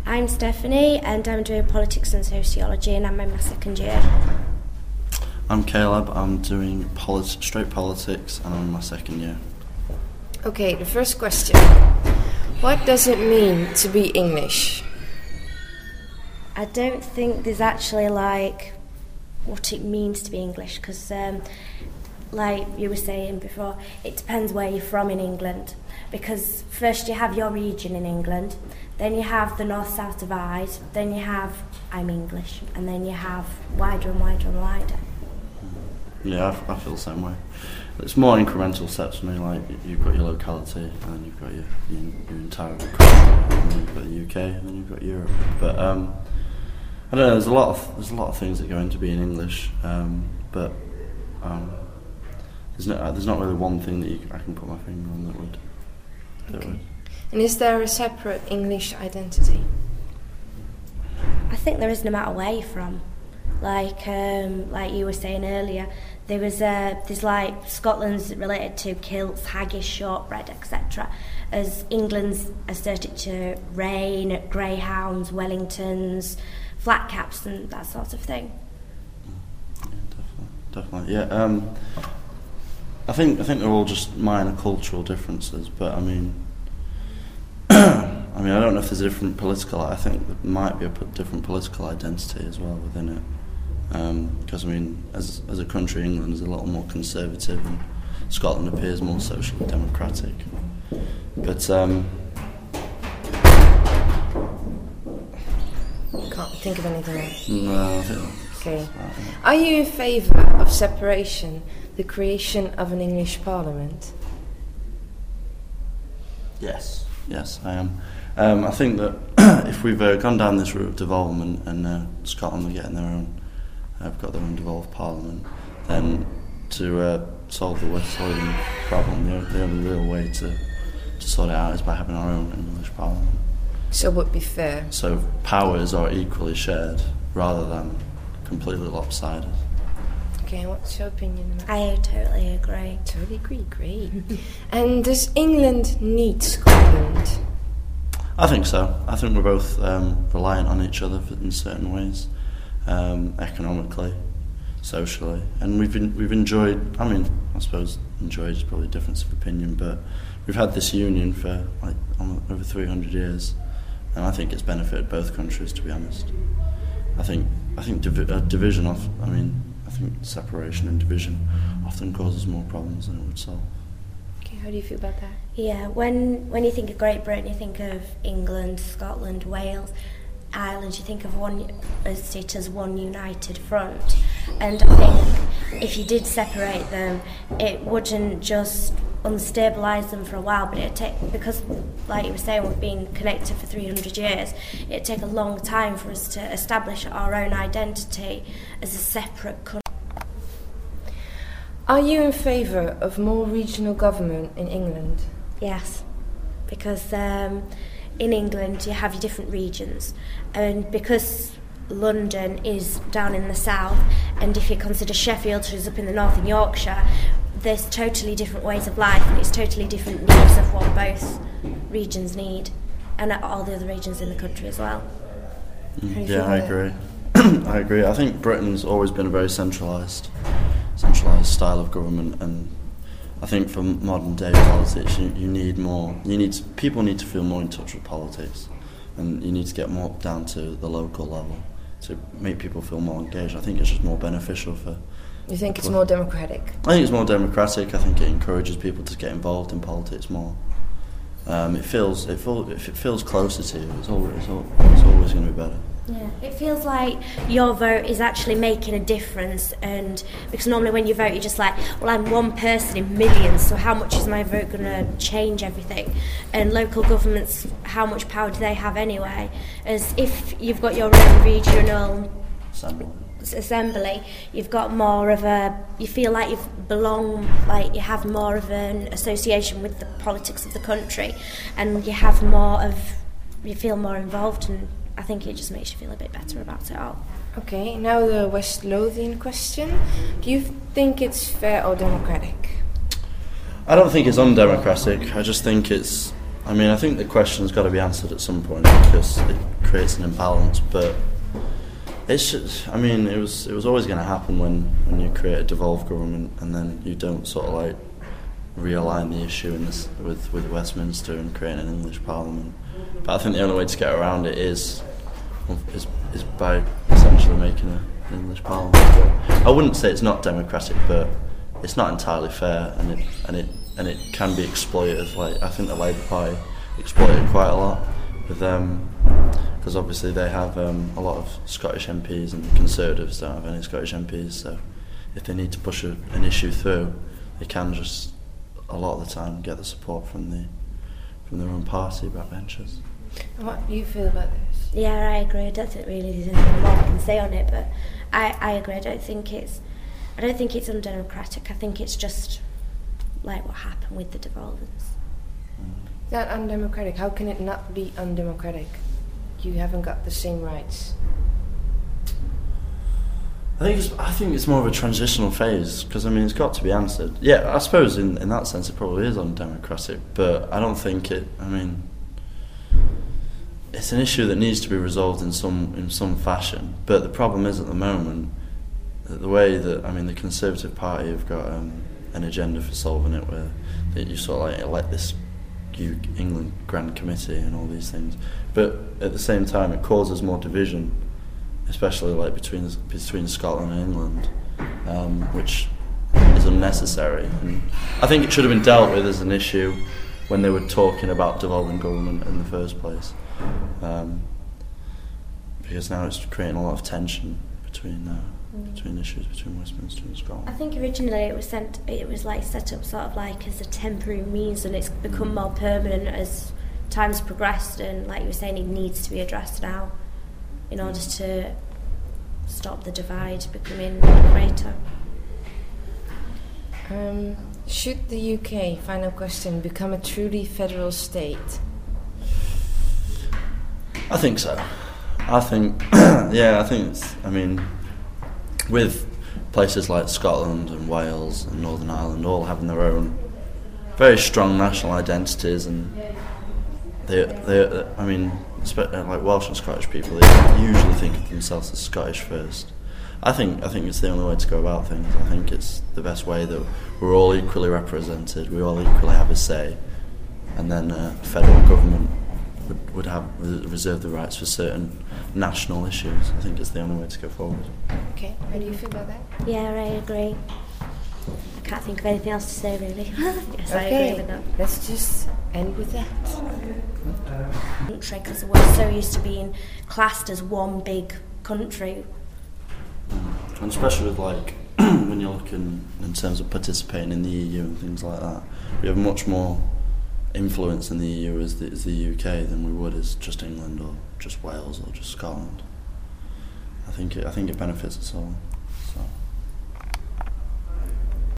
I'm Stephanie and I'm doing politics and sociology and I'm in my second year. I'm Caleb, I'm doing straight politics and I'm in my second year. Okay, the first question. What does it mean to be English? I don't think there's actually what it means to be English because like you were saying before, it depends where you're from in England. Because first you have your region in England, then you have the north-south divide, then you have I'm English, and then you have wider and wider and wider. Yeah, I feel the same way. It's more incremental steps for me, like you've got your locality, and then you've got your entire country, and then you've got the UK, and then you've got Europe. But I don't know, there's a lot of things that go into being English, but there's not really one thing that I can put my finger on that would. And is there a separate English identity? I think there is no matter where you're from. Like you were saying earlier, there's like Scotland's related to kilts, haggis, shortbread, etc. As England's asserted to rain, greyhounds, Wellingtons, flat caps and that sort of thing. Yeah, definitely. Yeah, I think they're all just minor cultural differences, but I mean, I don't know if there's a different political. I think there might be a different political identity as well within it, because I mean, as a country, England is a little more conservative, and Scotland appears more socially democratic. But can't think of anything else. No, I think. Okay. Are you in favour of separation, the creation of an English Parliament? Yes, I am. I think that if we've gone down this route of devolvement and Scotland are getting have got their own devolved Parliament, then to solve the Westphalian problem, the only real way to sort it out is by having our own English Parliament. So it would be fair. So powers are equally shared rather than completely lopsided. Okay, what's your opinion about that? I totally agree. Totally agree, great. And does England need Scotland? I think so. I think we're both reliant on each other in certain ways, economically, socially, and we've enjoyed. I mean, I suppose enjoyed is probably a difference of opinion, but we've had this union for over 300 years, and I think it's benefited both countries. To be honest, I think division off. I think separation and division often causes more problems than it would solve. Okay, how do you feel about that? Yeah, when you think of Great Britain, you think of England, Scotland, Wales, Ireland, you think of it as one united front. And I think if you did separate them, it wouldn't just unstabilise them for a while, but it'd take, because like you were saying, we've been connected for 300 years, it'd take a long time for us to establish our own identity as a separate country. Are you in favour of more regional government in England? Yes, because in England you have your different regions, and because London is down in the south, and if you consider Sheffield, who's up in the north in Yorkshire, there's totally different ways of life, and it's totally different needs of what both regions need, and all the other regions in the country as well. Yeah, I agree. I agree. I think Britain's always been a very centralised style of government, and I think for modern day politics, you need more. People need to feel more in touch with politics, and you need to get more down to the local level to make people feel more engaged. I think it's just more beneficial for. You think it's more democratic? I think it's more democratic. I think it encourages people to get involved in politics more. If it feels closer to you, it's always going to be better. Yeah, it feels like your vote is actually making a difference, and because normally when you vote you're just like, well, I'm one person in millions, so how much is my vote going to change everything? And local governments, how much power do they have anyway? As if you've got your own regional assembly, you've got more of you feel like like you have more of an association with the politics of the country, and you feel more involved, and I think it just makes you feel a bit better about it all. Okay, now the West Lothian question. Do you think it's fair or democratic? I don't think it's undemocratic. I just think it's I mean, I think the question's got to be answered at some point because it creates an imbalance. But it's just, I mean, it was always going to happen when you create a devolved government and then you don't sort of like realign the issue in this with Westminster and create an English Parliament. But I think the only way to get around it is by essentially making an English Parliament. But I wouldn't say it's not democratic, but it's not entirely fair, and it can be exploited. Like I think the Labour Party exploited it quite a lot with because obviously they have a lot of Scottish MPs and the Conservatives don't have any Scottish MPs. So if they need to push an issue through, they can just a lot of the time get the support from their own party backbenchers. And what do you feel about this? Yeah, I agree. I don't think really there's anything more I can say on it, but I agree. I don't think it's undemocratic. I think it's just like what happened with the devolvence. Is that undemocratic? How can it not be undemocratic? You haven't got the same rights. I think it's more of a transitional phase because I mean it's got to be answered. Yeah, I suppose in that sense it probably is undemocratic, but I don't think it. I mean, it's an issue that needs to be resolved in some fashion. But the problem is at the moment the way that the Conservative Party have got an agenda for solving it, where you sort of like elect this England Grand Committee and all these things, but at the same time it causes more division, especially like between Scotland and England, which is unnecessary. And I think it should have been dealt with as an issue when they were talking about devolving government in the first place, because now it's creating a lot of tension between issues between Westminster and Scotland. I think originally it was set up sort of like as a temporary means, and it's become more permanent as time's progressed, and like you were saying, it needs to be addressed now in order to stop the divide becoming greater. Should the UK, final question, become a truly federal state? I think so. I think with places like Scotland and Wales and Northern Ireland all having their own very strong national identities, and like Welsh and Scottish people, they usually think of themselves as Scottish first. I think it's the only way to go about things. I think it's the best way that we're all equally represented, we all equally have a say, and then a federal government would have reserve the rights for certain national issues. I think it's the only way to go forward. Okay, how do you feel about that? Yeah, I agree. I can't think of anything else to say really. Yes, Okay, I agree with that. let's just end with that. Country, because we're so used to being classed as one big country. And especially with like when you're looking in terms of participating in the EU and things like that, we have much more influence in the EU as the UK than we would as just England or just Wales or just Scotland. I think it benefits us all. So.